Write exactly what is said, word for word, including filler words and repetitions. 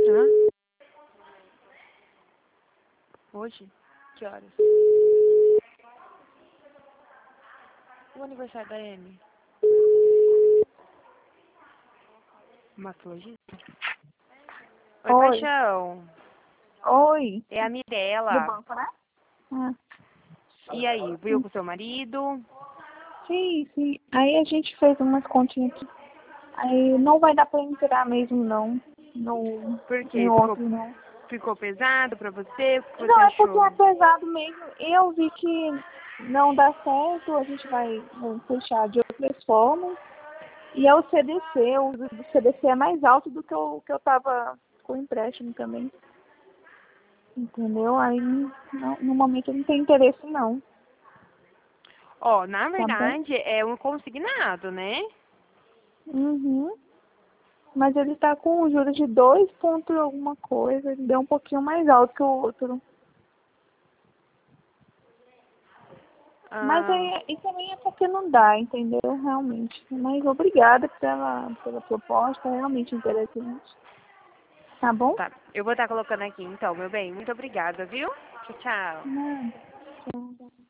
Hã? Hoje? Que horas? O aniversário da Amy? Mastologista? Oi, Oi. paixão. Oi. É a Do Mirella. banco, né? Ah. E aí, viu com seu marido? Sim, sim. Aí a gente fez umas continhas aqui. Aí não vai dar pra entrar mesmo, não. No, Por em quê? Ficou, outro, não. ficou pesado pra você? O que você Não, é porque é achou? pesado mesmo. Eu vi que não dá certo, a gente vai vai fechar de outras formas. E é o C D C, o do C D C é mais alto do que o que eu tava com empréstimo também. Entendeu? Aí não, no momento eu não tenho interesse não. Ó, na Tá bom? verdade, é um consignado, né? Uhum. Mas ele tá com um juros de dois ponto alguma coisa. Ele deu um pouquinho mais alto que o outro. Mas Ah, aí, isso também é porque não dá, entendeu? Realmente. Mas obrigada pela, pela proposta, é realmente interessante. Tá bom? tá. Eu vou estar colocando aqui então, meu bem. Muito obrigada, viu? Tchau, tchau. Nada. Tchau.